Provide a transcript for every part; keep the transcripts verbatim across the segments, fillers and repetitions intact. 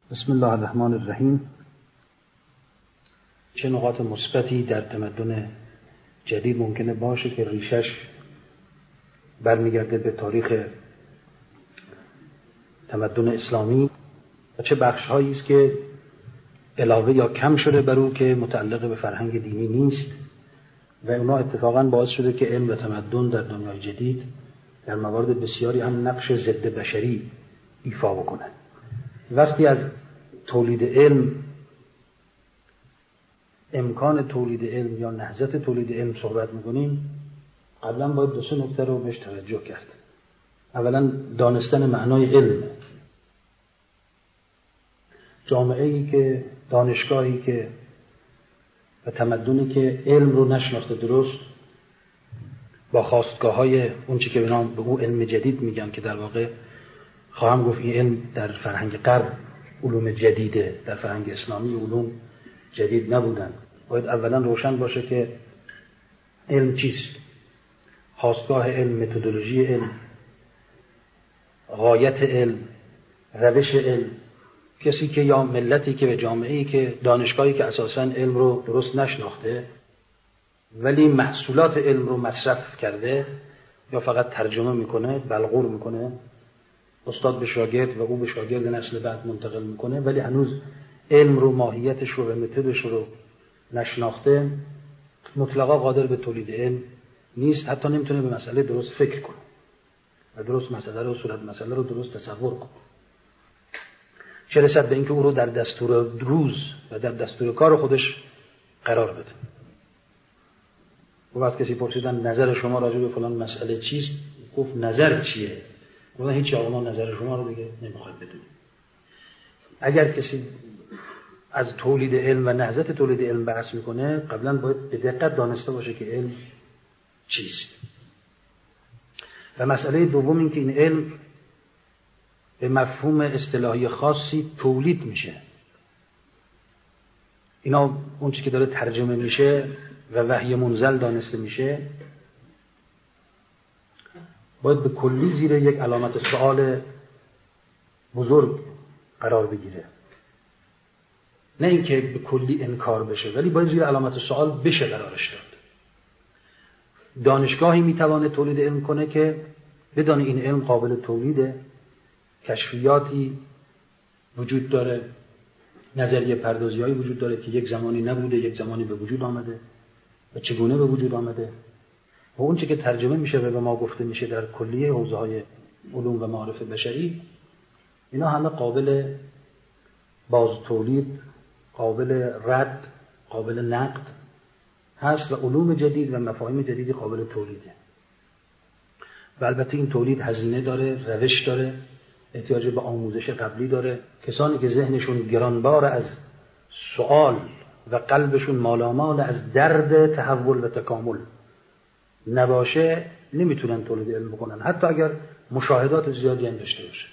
بسم الله الرحمن الرحیم. چه نقاط مثبتی در تمدن جدید ممکنه باشه که ریشش برمیگرده به تاریخ تمدن اسلامی و چه بخش‌هایی است که علاوه یا کم شده بر او که متعلق به فرهنگ دینی نیست و اونا اتفاقاً باعث شده که علم و تمدن در دنیای جدید در موارد بسیاری هم نقش ضد بشری ایفا بکنه. وقتی از تولید علم، امکان تولید علم یا نهضت تولید علم صحبت میکنیم، قبلا باید دو سه نکته رو بهش توجه کرد. اولا دانستن معنای علم. جامعه‌ای که دانشگاهی که و تمدنی که علم رو نشناخته درست، با خاستگاه‌های اون چی که اینا به او علم جدید میگن که در واقع خواهم گفت این علم در فرهنگ غرب علوم جدیده، در فرهنگ اسلامی علوم جدید نبودن. باید اولا روشن باشه که علم چیست، خاستگاه علم، متدولوژی علم، غایت علم، روش علم. کسی که یا ملتی که به جامعه‌ای که دانشگاهی که اساساً علم رو درست نشناخته ولی محصولات علم رو مصرف کرده یا فقط ترجمه میکنه، بلغور میکنه، استاد به شاگرد و او به شاگرد نسل بعد منتقل میکنه، ولی هنوز علم رو، ماهیتش رو و متدش رو نشناخته، مطلقا قادر به تولید علم نیست. حتی نمیتونه به مسئله درست فکر کنه و درست مسئله رو، صورت مسئله رو درست تصور کنه، چه رسد به اینکه او رو در دستور روز و در دستور کار خودش قرار بده. و وقت کسی پرسیدن نظر شما راجع به فلان مسئله چیست، گفت نظر چیه؟ گفتن هیچ آقا نظر شما رو دیگه نمیخواد بدونیم. اگر کسی از تولید علم و نهضت تولید علم بحث میکنه، قبلا باید به دقت دانسته باشه که علم چیست. و مسئله دوم این که این علم به مفهوم اصطلاحی خاصی تولید میشه. اینا اون چیزی که داره ترجمه میشه و وحی منزل دانسته میشه، باید به کلی زیر یک علامت سوال بزرگ قرار بگیره. نه اینکه به کلی انکار بشه، ولی باید زیر علامت سوال بشه قرارش داد. دانشگاهی میتونه تولید علم کنه که بدون این علم قابل تولیده، کشفیاتی وجود داره، نظریه پردازی‌هایی وجود داره که یک زمانی نبوده، یک زمانی به وجود آمده و چگونه به وجود آمده. و اون چی که ترجمه میشه و به ما گفته میشه در کلیه حوزه‌های علوم و معارف بشری، اینا همه قابل باز تولید، قابل رد، قابل نقد هست و علوم جدید و مفاهیم جدیدی قابل تولیده. و البته این تولید هزینه داره، روش داره، احتیاج به آموزش قبلی داره. کسانی که ذهنشون گرانبار از سوال و قلبشون مالامال از درد تحول و تکامل نباشه، نمیتونن تولید علم بکنن، حتی اگر مشاهدات زیادی هم داشته باشه.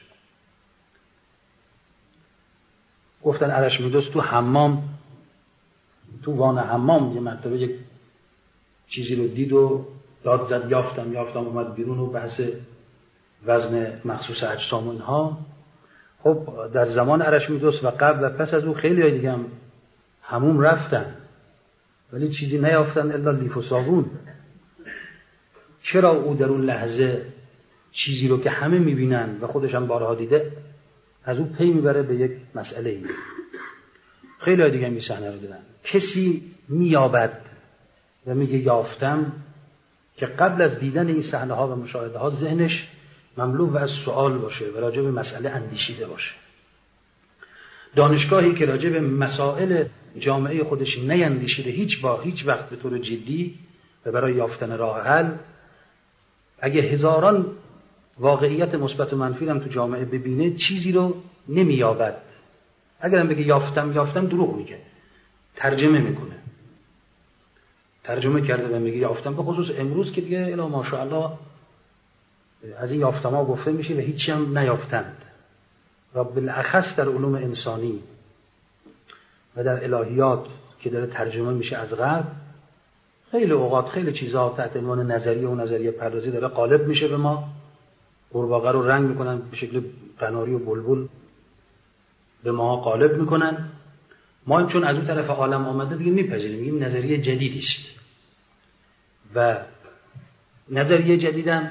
گفتن ارشمیدس تو حمام، تو وان حمام یه مرتبه یک چیزی رو دید و داد زد یافتم یافتم اومد بیرون و بحث وزن مخصوص اجسام اینها. خب در زمان ارشمیدس و قبل و پس از او خیلی دیگه هم حموم رفتن ولی چیزی نیافتن الا لیف و صابون. چرا او در اون لحظه چیزی رو که همه میبینن و خودش هم بارها دیده، از او پی میبره به یک مسئله ای؟ خیلی دیگه هم این صحنه رو دیدن. کسی مییابد و میگه یافتم که قبل از دیدن این صحنه ها و مشاهده ها ذهنش مملو و از سوال باشه و راجع به مسئله اندیشیده باشه. دانشگاهی که راجع به مسائل جامعه خودش نیندیشیده هیچ با هیچ وقت به طور جدی و برای یافتن راه حل، اگه هزاران واقعیت مثبت و منفی هم تو جامعه ببینه چیزی رو نمییابد. اگرم بگه یافتم یافتم دروغ میگه، ترجمه میکنه. ترجمه کرده و میگه یافتم، به خصوص امروز که دیگه الا ماشاءالله از این یافتما گفته میشه و هیچی هم نیافتند. و بالاخص در علوم انسانی و در الهیات که داره ترجمه میشه از غرب، خیلی اوقات خیلی چیزها تحت عنوان نظریه و نظریه پردازی داره غالب میشه به ما. قورباغه رو رنگ میکنن به شکل قناری و بلبل به ما غالب میکنن. ما هم چون از اون طرف عالم آمده دیگه میپذیریم، میگیم نظریه جدیدی است و نظریه جدیدم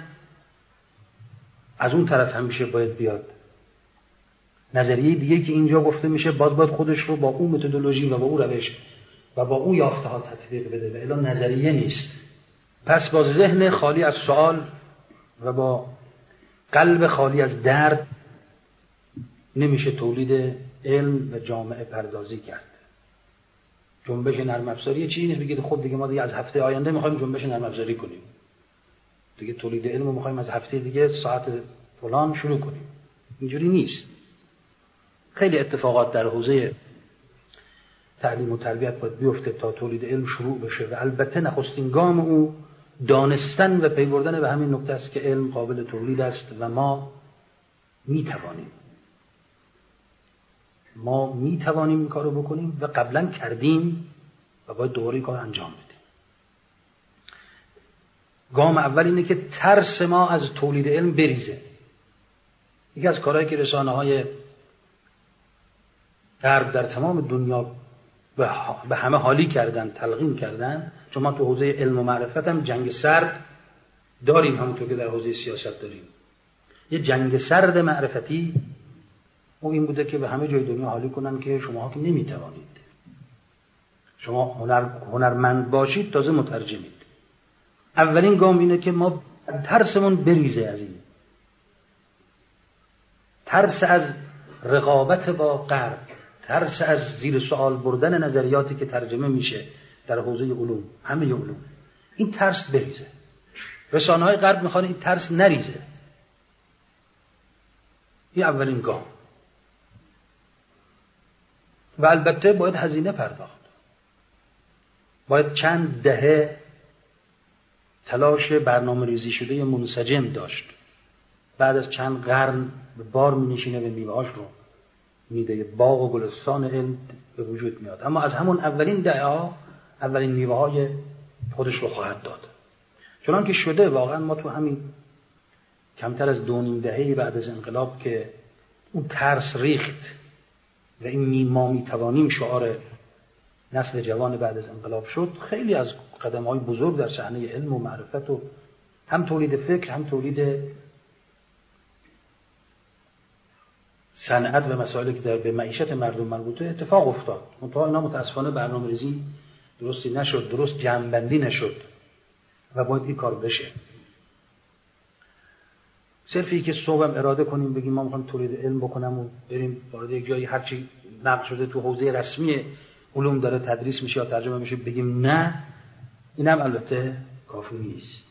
از اون طرف همیشه باید بیاد. نظریه دیگه که اینجا گفته میشه باز باید خودش رو با اون متدولوژی و با اون روش و با اون یافته ها تطبیق بده و الا نظریه نیست. پس با ذهن خالی از سوال و با قلب خالی از درد نمیشه تولید علم و جامعه پردازی کرد. جنبش نرم افزاری چیزی نیست بگید خب دیگه ما دیگه از هفته آینده میخوایم جنبش نرم افزاری کنیم، دیگه تولید علم رو میخوایم از هفته دیگه ساعت فلان شروع کنیم. اینجوری نیست. خیلی اتفاقات در حوزه تعلیم و تربیت باید بیفته تا تولید علم شروع بشه و البته نخستین گام او دانستن و پی بردن به همین نکته است که علم قابل تولید است و ما میتوانیم ما میتوانیم این کار رو بکنیم و قبلا کردیم و باید دوباره این کار انجام بدیم. گام اول اینه که ترس ما از تولید علم بریزه. یکی از کارهایی که رسانه های غرب در تمام دنیا به همه حالی کردن، تلقین کردن، چون ما تو حوزه علم و معرفت هم جنگ سرد داریم، همونطور که در حوزه سیاست داریم. یه جنگ سرد معرفتی او این بوده که به همه جای دنیا حالی کنن که شما ها که نمیتوانید، شما هنر هنرمند باشید تازه مترجمید. اولین گام اینه که ما ترسمون بریزه از این ترس از رقابت با غرب، ترس از زیر سوال بردن نظریاتی که ترجمه میشه در حوزه علوم، همه علوم، این ترس بریزه. رسانه های غرب میخوان این ترس نریزه. این اولین گام. و البته باید هزینه پرداخت. باید چند دهه تلاش برنامه ریزی شده منسجم داشت. بعد از چند قرن به بار می نشینه و میوه‌هاش رو میده، باغ و گلستان علم به وجود میاد. اما از همون اولین دهه ها اولین میوه‌های خودش رو خواهد داد. چنان که شده واقعا ما تو همین کمتر از دو نیم دهه بعد از انقلاب که اون ترس ریخت و این می ما میتوانیم شعار نسل جوان بعد از انقلاب شد، خیلی از قدم‌های بزرگ در صحنه علم و معرفت و هم تولید فکر هم تولید صنعت و مسائلی که در به معیشت مردم مربوطه اتفاق افتاد. منتها اینا متاسفانه برنامه‌ریزی درستی نشد، درست جمع‌بندی نشد و باید این کار بشه. صرفی که صبحم اراده کنیم بگیم ما می‌خوایم تولید علم بکنم و بریم وارد یک جایی هرچی نقل شده تو حوزه رسمی علوم داره تدریس میشه یا ترجمه میشه بگیم نه، اینم البته کافی نیست.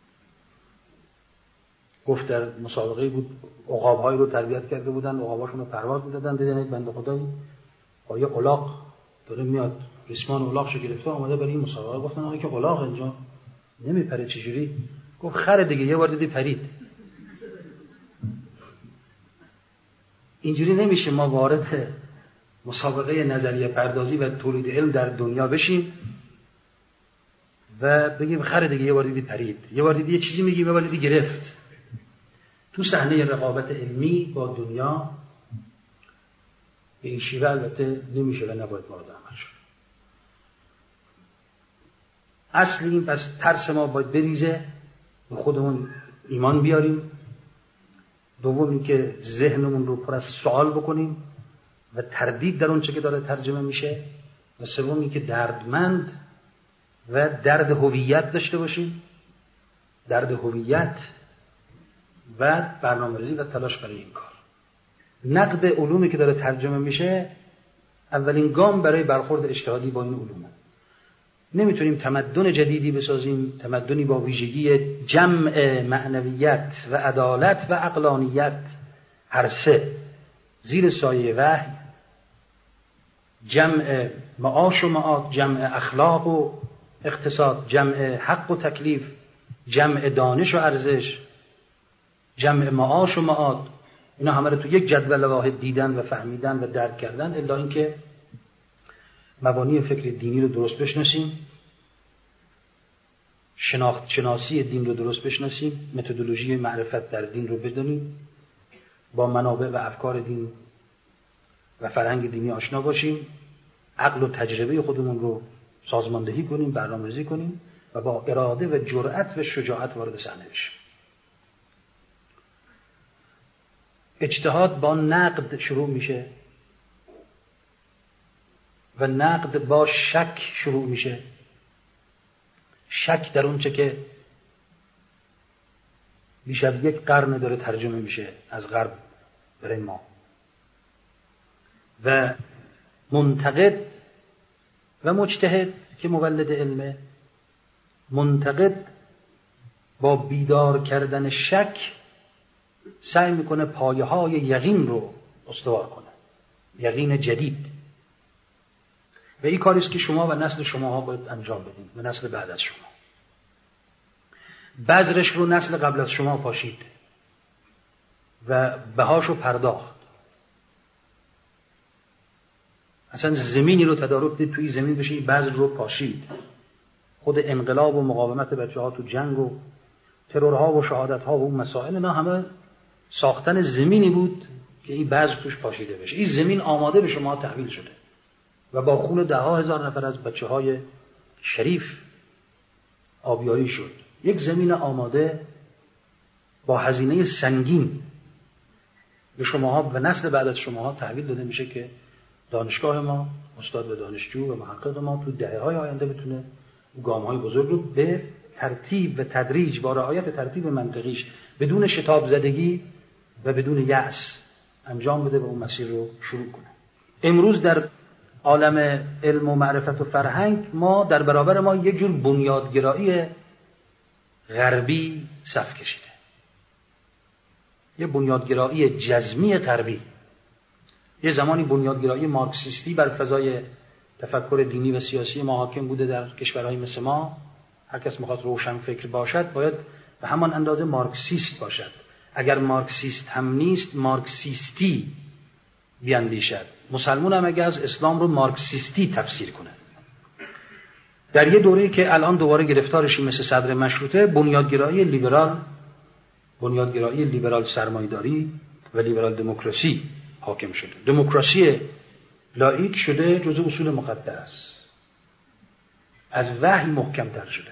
گفت در مسابقه بود عقاب‌هایی رو تربیت کرده بودن، عقاب‌هاشون رو پرواز می‌دادن، دیدن یک بنده خدایی با یه الاغ داره میاد، ریسمان الاغشو گرفته اومده برای این مسابقه. گفتن آقا که الاغ اینجا نمیپره چجوری؟ گفت خره دیگه، یه بار دیدی پرید. اینجوری نمیشه ما وارد مسابقه نظریه پردازی و تولید علم در دنیا بشیم و بگیم خره دیگه، یه بار دیدی پرید، یه بار دیدی یه چیزی میگی یه بار دیدی گرفت. تو صحنه رقابت علمی با دنیا به این شیوه البته نمیشه و نباید مورد عمل شد. اصل این پس ترس ما باید بریزه، به خودمون ایمان بیاریم. دوم این که ذهنمون رو پر از سوال بکنیم و تردید در اون چه که داره ترجمه میشه. و سوم این که دردمند و درد هویت داشته باشیم، درد هویت و برنامه‌ریزی و تلاش برای این کار. نقد علومی که داره ترجمه میشه اولین گام برای برخورد اجتهادی با این علومه. نمیتونیم تمدن جدیدی بسازیم، تمدنی با ویژگی جمع معنویت و عدالت و عقلانیت، هر سه زیر سایه وحی، جمع معاش و معاد، جمع اخلاق و اقتصاد، جمع حق و تکلیف، جمع دانش و ارزش، جمع معاش و معاد، اینا همه رو تو یک جدول واحد دیدن و فهمیدن و درک کردن. الا اینکه مبانی فکر دینی رو درست بشناسیم، شناخت شناسی دین رو درست بشناسیم، متدولوژی معرفت در دین رو بدونیم، با منابع و افکار دین و فرهنگ دینی آشنا باشیم، عقل و تجربه خودمون رو سازماندهی کنیم، برنامه‌ریزی کنیم و با اراده و جرأت و شجاعت وارد صحنه بشیم. اجتهاد با نقد شروع میشه و نقد با شک شروع میشه. شک در اون چه که بیش از یک قرن داره ترجمه میشه از غرب برای ما، و منتقد و مجتهد که مولد علمه، منتقد با بیدار کردن شک سعی میکنه پایه های یقین رو استوار کنه، یقین جدید. و این کاریست که شما و نسل شما ها باید انجام بدین و نسل بعد از شما. بذرش رو نسل قبل از شما پاشید و بهاشو پرداخت. اصلا زمینی رو تدارک دید، توی زمین بشه این بذر رو پاشید. خود انقلاب و مقاومت بچه ها تو جنگ و ترورها و شهادت ها و اون مسائل، اینا همه ساختن زمینی بود که این بذر توش پاشیده بشه. این زمین آماده به شما تحویل شده و با خون ده ها هزار نفر از بچه های شریف آبیاری شد. یک زمین آماده با هزینه سنگین به شماها و نسل بعد از شماها تحویل داده میشه که دانشگاه ما، استاد و دانشجو و محقق ما تو دهه های آینده بتونه گام های بزرگ رو به ترتیب و تدریج با رعایت ترتیب منطقیش بدون شتاب زدگی و بدون یأس انجام بده و اون مسیر رو شروع کنه. امروز در عالم علم و معرفت و فرهنگ ما در برابر ما یک جور بنیادگرایی غربی صف کشیده، یه بنیادگرایی جزمی غربی. یه زمانی بنیادگرایی مارکسیستی بر فضای تفکر دینی و سیاسی ما حاکم بوده در کشورهای مثل ما. هر کس میخواد روشن فکر باشد باید به همان اندازه مارکسیست باشد. اگر مارکسیست هم نیست، مارکسیستی بیاندیشد. مسلمان هم اگر از اسلام رو مارکسیستی تفسیر کنه. در یه دوره‌ای که الان دوباره گرفتارشی مثل صدر مشروطه، بنیادگرایی لیبرال، بنیادگرایی لیبرال سرمایه‌داری و لیبرال دموکراسی حاکم شده. دموکراسی لاییک شده جزء اصول مقدس، از وحی محکم تر شده.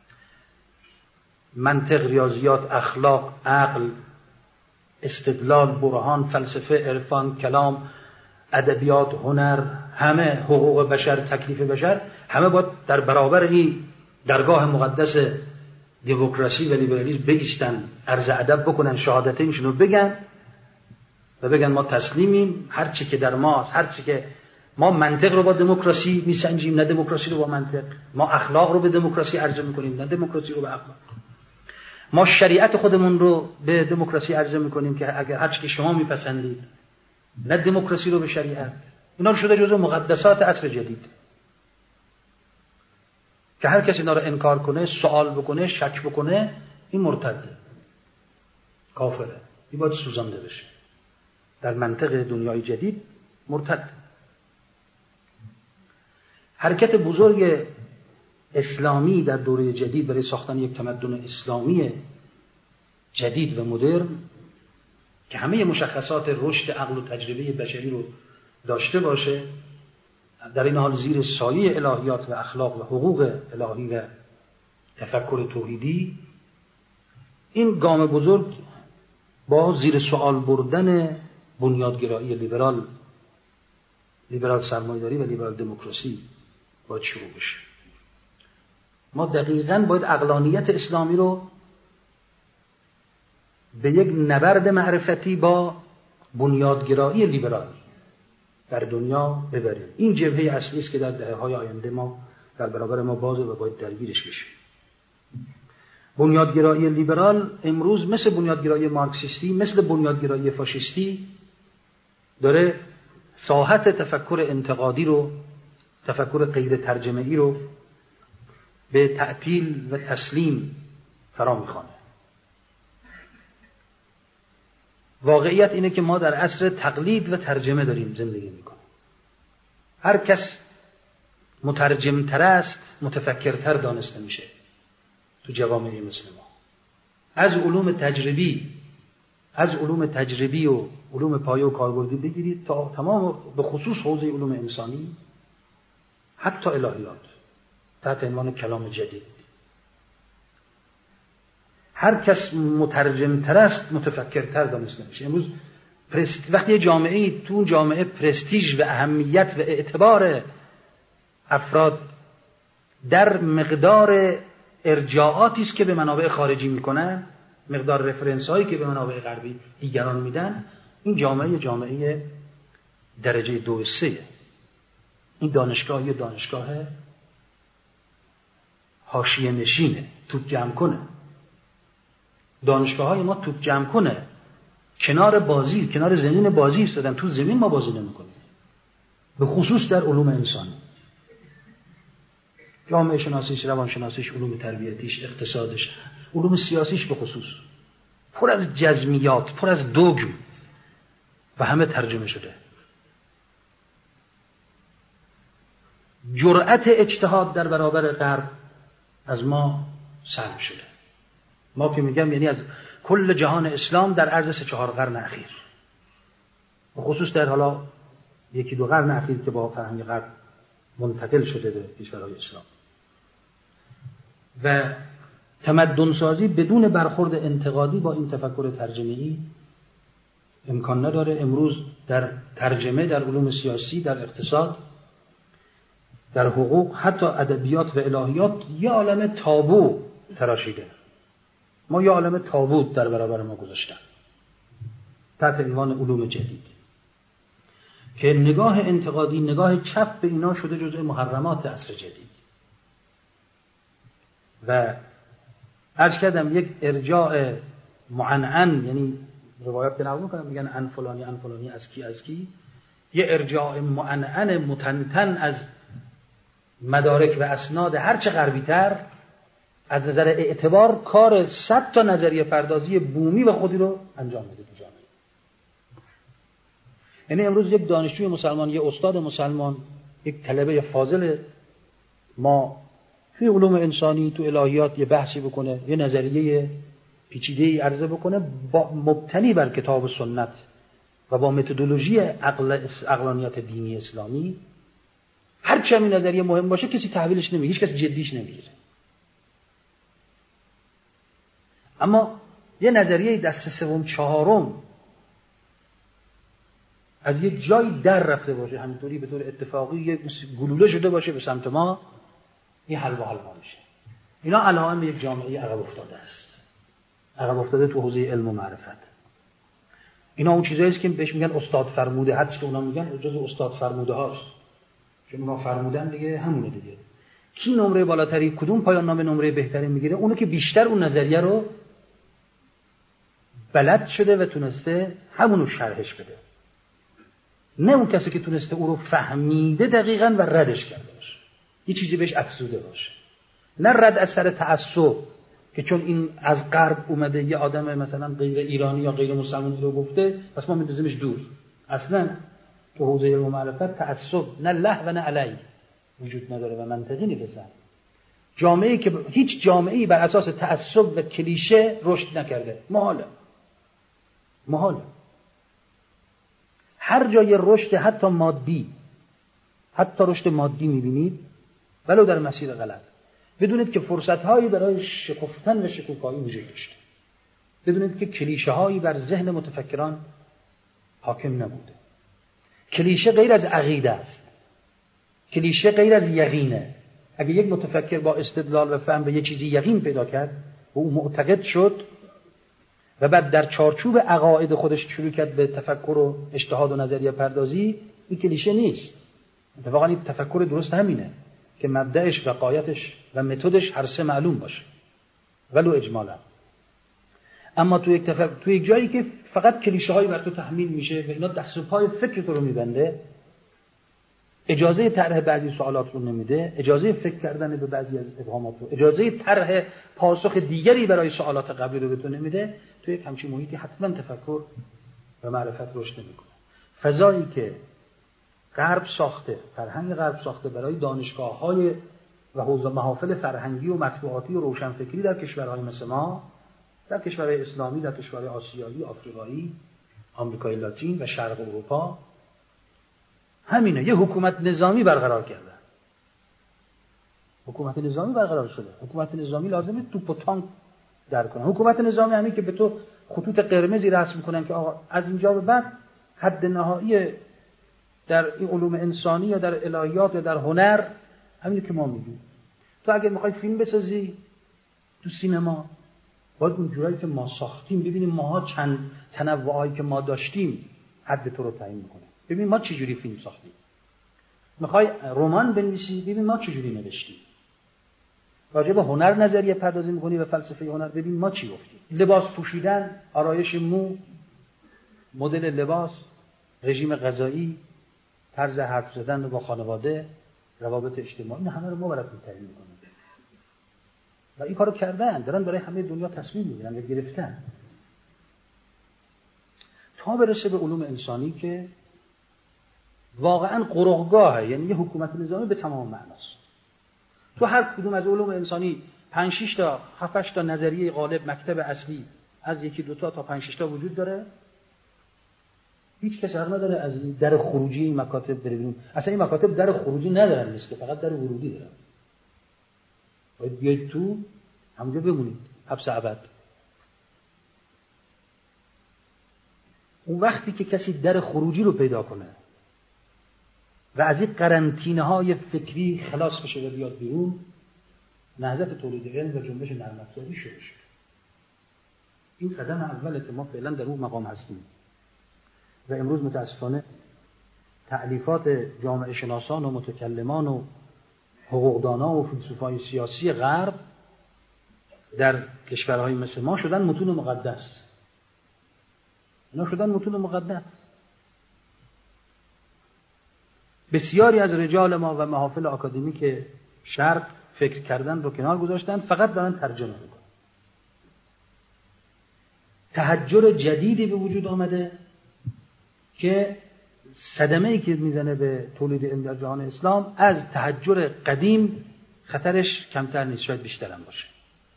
منطق، ریاضیات، اخلاق، عقل، استدلال، برهان، فلسفه، عرفان، کلام، ادبیات، هنر، همه حقوق بشر، تکلیف بشر، همه باید در برابر این درگاه مقدس دموکراسی و لیبرالیسم بایستن، عرض ادب بکنن، شهادتینشون رو بگن و بگن ما تسلیمیم. هر چی که در ماست، هر چی که ما منطق رو با دموکراسی میسنجیم، نه دموکراسی رو با منطق. ما اخلاق رو به دموکراسی عرضه میکنیم، نه دموکراسی رو به اخلاق. ما شریعت خودمون رو به دموکراسی عرضه میکنیم که اگر هر چی که شما میپسندید، نه دموکراسی رو به شریعت. اینا شده جزو مقدسات عصر جدید که هر کسی اینا رو انکار کنه، سوال بکنه، شک بکنه، این مرتده، کافره. این باید سوزانده بشه. در منطق دنیای جدید مرتد. حرکت بزرگ اسلامی در دوره جدید برای ساختن یک تمدن اسلامی جدید و مدرن که همه مشخصات رشد عقل و تجربه بشری رو داشته باشه، در این حال زیر سایه الهیات و اخلاق و حقوق الهی و تفکر توحیدی، این گام بزرگ با زیر سوال بردن بنیادگرایی لیبرال، لیبرال سرمایه‌داری و لیبرال دموکراسی باید شروع بشه. ما دقیقاً باید عقلانیت اسلامی رو به یک نبرد معرفتی با بنیادگرایی لیبرال در دنیا ببریم. این جبهه اصلی است که در دهه‌های آینده ما در برابر ما بازه و باید درگیرش بشیم. بنیادگرایی لیبرال امروز مثل بنیادگرایی مارکسیستی، مثل بنیادگرایی فاشیستی داره ساحت تفکر انتقادی رو، تفکر غیر ترجمه‌ای رو به تعطیل و تسلیم فرا می‌خوانه. واقعیت اینه که ما در عصر تقلید و ترجمه داریم زندگی میکنیم. هر کس مترجم‌تر است، متفکرتر دانسته میشه تو جوامع مثل ما. از علوم تجربی از علوم تجربی و علوم پایه و کاربردی بگیرید تا تمام به خصوص حوزه علوم انسانی حتی الهیات تحت عنوان کلام جدید. هر کس مترجم‌تر است متفکرتر دانسته میشه. امروز پرست... وقتی یه جامعه تو اون جامعه پرستیژ و اهمیت و اعتبار افراد در مقدار ارجاعاتی است که به منابع خارجی میکنن، مقدار رفرنس هایی که به منابع غربی دیگران میدن، این جامعه جامعه درجه دو و سه. این دانشگاه یه دانشگاه حاشیه نشینه، توپ جمع کنه. دانشگاه های ما توپ جمع کنه، کنار بازی، کنار زمین بازی ایستادن، تو زمین ما بازی نمی‌کنیم، به خصوص در علوم انسانی، جامعه شناسیش، روان شناسیش، علوم تربیتیش، اقتصادش، علوم سیاسیش به خصوص پر از جزمیات، پر از دوگم و همه ترجمه شده. جرأت اجتهاد در برابر غرب از ما سلب شده. ما که میگم یعنی از کل جهان اسلام در عرض سه چهار قرن اخیر، به خصوص در حالا یکی دو قرن اخیر که با فرهنگ غرب منتقل شده به کشورهای اسلام. و تمدن سازی بدون برخورد انتقادی با این تفکر ترجمه‌ای امکان نداره. امروز در ترجمه، در علوم سیاسی، در اقتصاد، در حقوق، حتی ادبیات و الهیات یه عالم تابو تراشیده. ما یه عالم تابوت در برابر ما گذاشتن تحت عنوان علوم جدید که نگاه انتقادی، نگاه چپ به اینا شده جزء محرمات عصر جدید. و عرض کردم یک ارجاع معنعن، یعنی روایت که نقل میکنم میگن ان فلانی ان فلانی از کی از کی، یه ارجاع معنعن متنتن از مدارک و اسناد هرچه غربی‌تر از نظر اعتبار کار صد تا نظریه پردازی بومی و خودی رو انجام میده تو جامعه. یعنی امروز یک دانشجوی مسلمان، یک استاد مسلمان، یک طلبه فاضل ما توی علوم انسانی، تو الهیات یه بحثی بکنه، یه نظریه پیچیده‌ای عرضه بکنه با مبتنی بر کتاب و سنت و با متدولوژی عقل عقلانیت دینی اسلامی، هر چه این نظریه مهم باشه کسی تحویلش نمیگیره، هیچ کسی جدیش نمیگیره. اما یه نظریه دست سوم چهارم از یه جایی در رفته باشه، همینطوری به طور اتفاقی یه گلوله شده باشه به سمت ما، این حل و حل میشه. اینا علائم یک جامعه عقب افتاده است، عقب افتاده تو حوزه علم و معرفت. اینا اون چیزایی است که بهش میگن استاد فرموده، حدس که اونا میگن جزء استاد فرموده هاست، چون اونا فرمودن دیگه همونه دیگه. کی نمره بالاتری، کدوم پایان نامه نمره بهتری میگیره؟ اونو که بیشتر اون نظریه رو بلد شده و تونسته همونو شرحش بده، نه اون کسی که تونسته او رو فهمیده دقیقاً و ردش کرده باشه، یه چیزی بهش افزوده باشه. نه رد از سر تعصب که چون این از غرب اومده یه آدم مثلا غیر ایرانی یا غیر مسلمانی رو گفته پس ما میندازیمش دور. اصلا تو حوزه علم و معرفت تعصب نه له و نه علی وجود نداره و منطقی نیست. جامعه‌ای که هیچ جامعه‌ای بر اساس تعصب و کلیشه رشد نکرده محاله. محاله. هر جای رشد حتی مادی، حتی رشد مادی می‌بینید ولو در مسیر غلط، بدونید که فرصت‌هایی برای شکفتن و شکوفایی وجود داشته. بدونید که کلیشه‌هایی بر ذهن متفکران حاکم نبوده. کلیشه غیر از عقیده است. کلیشه غیر از یقینه. اگه یک متفکر با استدلال و فهم به یه چیزی یقین پیدا کرد و او معتقد شد و بعد در چارچوب عقاید خودش شروع کرد به تفکر و اجتهاد و نظریه پردازی، این کلیشه نیست. اتفاقا این تفکر درست همینه که مبدأش و غایتش و متدش هر سه معلوم باشه ولو اجمالا. اما تو یک تفکر، تو یک جایی که فقط کلیشه هایی بر تو تحمیل میشه و اینا دست و پای فکر تو رو میبنده، اجازه طرح بعضی سوالات رو نمیده، اجازه فکر کردن به بعضی از ابهامات رو، اجازه طرح پاسخ دیگری برای سوالات قبلی رو به تو نمیده، تو یک همچین محیطی حتما تفکر و معرفت رشد نمیکنه. فضایی که غرب ساخته، فرهنگ غرب ساخته برای دانشگاه‌های و حوزه محافل فرهنگی و مطبوعاتی و روشنفکری در کشورهای مثل ما، در کشورهای اسلامی، در کشورهای آسیایی، آفریقایی، آمریکای لاتین و شرق اروپا همینه، یه حکومت نظامی برقرار کردن. حکومت نظامی برقرار شده. حکومت نظامی لازمه توپ و تانک در کنن. حکومت نظامی همین که به تو خطوط قرمزی رسم کنن که آقا از اینجا به بعد حد نهایی در این علوم انسانی یا در الهیات یا در هنر همینه که ما میگیم. تو اگه میخوای فیلم بسازی تو سینما باید اون جورایی که ما ساختیم ببینیم ماها چند تنوعی که ما داشتیم حد تو رو تعیین میکنه. ببین ما چه جوری فیلم ساختیم. میخوای رمان بنویسی ببین ما چه جوری نوشتیم. راجع به هنر نظریه پردازی میکنی و فلسفه هنر ببین ما چی گفتیم. لباس پوشیدن، آرایش مو، مدل لباس، رژیم غذایی، طرز حرف زدن با خانواده، روابط اجتماعی، این همه رو ما براتون تعیین میکنیم. و این کارو کردن، دارن برای همه دنیا تصمیم میگیرن و گرفتن. تا برسه به علوم انسانی که واقعا قرعه‌گاهه، یعنی یه حکومت نظامی به تمام معناست. تو هر کدوم از علوم انسانی پنج شش تا هفت هشت تا نظریه غالب، مکتب اصلی از یکی دو تا تا پنج شش تا وجود داره. هیچ کس حق نداره از در خروجی این مکاتب بره بیرون. اصلا این مکاتب در خروجی ندارن، نیست که فقط در ورودی دارن. باید بیاید تو همونجا بمونید حبس ابد. اون وقتی که کسی در خروجی رو پیدا کنه و از این قرنطینه های فکری خلاص بشه و بیاد بیرون، نهضت تولید علم و جنبش نرم افزاری شروع شد. این قدم اوله که ما فعلا در اون مقام هستیم و امروز متاسفانه تألیفات جامعه شناسان و متکلمان و حقوقدانان و فیلسوفای سیاسی غرب در کشورهای مثل ما شدن متون مقدس. اینا شدن متون مقدس. بسیاری از رجال ما و محافل آکادمیک شرق فکر کردن رو کنار گذاشتن، فقط دارن ترجمه میکنن. تحجر جدیدی به وجود آمده که صدمه‌ای که میزنه به تولید علم در جهان اسلام از تحجر قدیم خطرش کمتر نیست، شاید بیشتر هم باشه.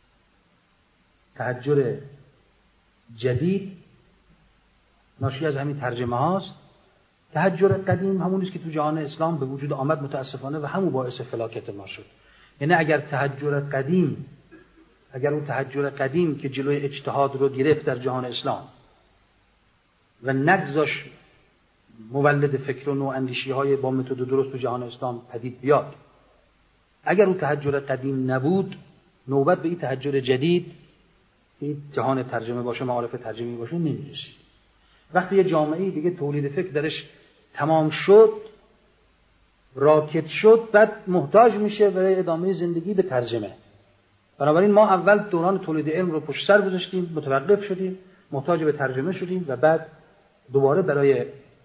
تحجر جدید ناشی از همین ترجمه هاست. تحجر قدیم همون است که تو جهان اسلام به وجود آمد متاسفانه و همون باعث فلاکت ما شد. یعنی اگر تحجر قدیم اگر اون تحجر قدیم که جلوی اجتهاد رو گرفت در جهان اسلام و نگذاشت مولد فکر و نواندیشی های با متد درست تو جهان اسلام پدید بیاد، اگر اون تحجر قدیم نبود، نوبت به این تحجر جدید، این جهان ترجمه باشه، معارف ترجمه باشه، نمیرسید. وقتی یه جامعه دیگه تولید فکر درش تمام شد، راکت شد، بعد محتاج میشه برای ادامه زندگی به ترجمه. بنابراین ما اول دوران تولید علم رو پشت سر گذاشتیم، متوقف شدیم، محتاج به ترجمه شدیم و بعد دوباره برای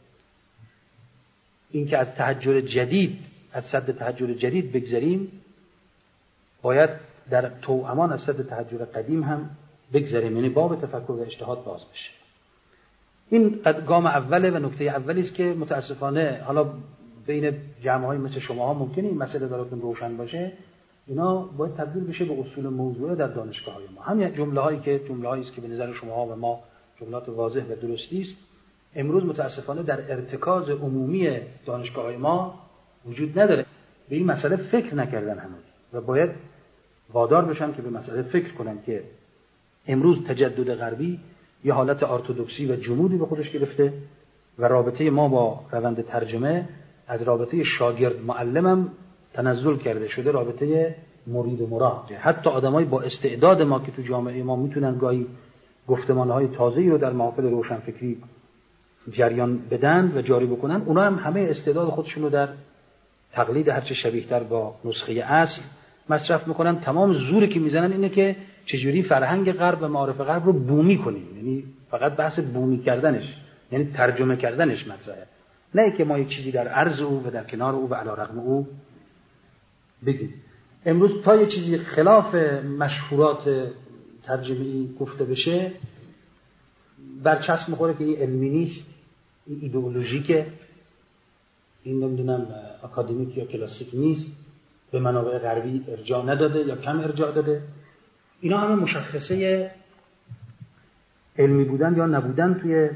اینکه از تحجر جدید، از سد تحجر جدید بگذریم، باید در توأمان از سد تحجر قدیم هم بگذریم، یعنی باب تفکر و اجتهاد باز بشه. این گام اوله و نکته اولی است که متاسفانه حالا بین جمع‌های مثل شماها ممکنه این مسئله براتون روشن باشه. اینا باید تبدیل بشه به اصول موضوعی در دانشگاه‌های ما. همین جمله‌هایی که جمله‌هایی است که به نظر شماها و ما جملات واضح و درستی است، امروز متاسفانه در ارتکاز عمومی دانشگاه‌های ما وجود نداره. به این مسئله فکر نکردن همون و باید وادار بشن که به مسئله فکر کنن که امروز تجدد غربی یه حالت ارتدوکسی و جمودی به خودش گرفته و رابطه ما با روند ترجمه از رابطه شاگرد معلمم تنزل کرده شده، رابطه مرید و مراد. حتی آدمای با استعداد ما که تو جامعه ما میتونن گاهی گفتمان‌های تازه‌ای رو در محافل روشنفکری جریان بدن و جاری بکنن، اونا هم همه استعداد خودشون رو در تقلید هرچه شبیه‌تر با نسخه اصل مصرف میکنن. تمام زوری که میزنن اینه که چجوری فرهنگ غرب و معارف غرب رو بومی کنیم، یعنی فقط بحث بومی کردنش، یعنی ترجمه کردنش مطرحه، نه که ما یک چیزی در عرض او و در کنار او و علی رغم او بگیم. امروز تا یه چیزی خلاف مشهورات ترجمه‌ای گفته بشه، برچسب میخوره که این علمی نیست، این ایدئولوژیکه، این نمیدونم اکادمیک یا کلاسیک نیست، به منابع غربی ارجاع نداده یا کم ارجاع داده. اینا همه مشخصه علمی بودن یا نبودن توی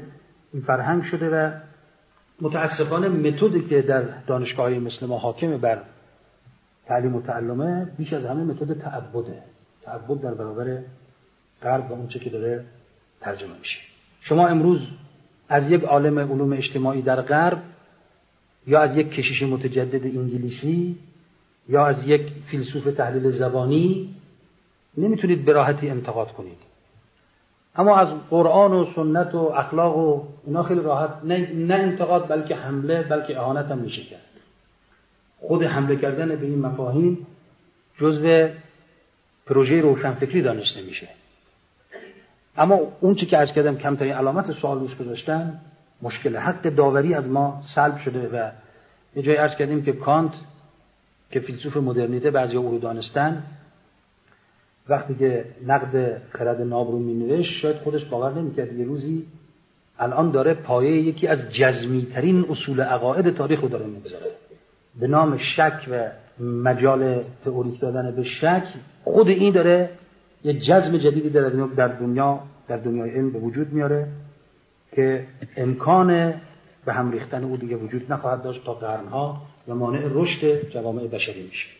این فرهنگ شده و متاسفانه متدی که در دانشگاه‌های مسلمه حاکم بر تعلیم و تعلمه بیش از همه متد تعبده، تعبد در برابر غرب و اون چه که داره ترجمه میشه. شما امروز از یک عالم علوم اجتماعی در غرب یا از یک کشیش متجدد انگلیسی یا از یک فیلسوف تحلیل زبانی نمیتونید به راحتی انتقاد کنید، اما از قرآن و سنت و اخلاق و اینا خیلی راحت نه, نه انتقاد بلکه حمله بلکه اهانت هم میشه کرد. خود حمله کردن به این مفاهیم جزو پروژه روشنفکری دانسته میشه. اما اون چی که عرض کردم کمترین علامت سوال روش گذاشتن مشکل حق داوری از ما سلب شده و یه جای عرض کردیم که کانت که فیلسوف مدرنیته بعضیا او رو دانستن وقتی که نقد خرد ناب رو می‌نوشت شاید خودش باور نمی‌کرد یه روزی الان داره پایه یکی از جزمی ترین اصول عقاید تاریخ رو داره می‌گذاره به نام شک و مجال تئوریک دادن به شک. خود این داره یه جزم جدیدی در دنیا در دنیا در دنیای علم به وجود میاره که امکان به هم ریختن او دیگه وجود نخواهد داشت تا قرنها و مانع رشد جوامع بشری میشه.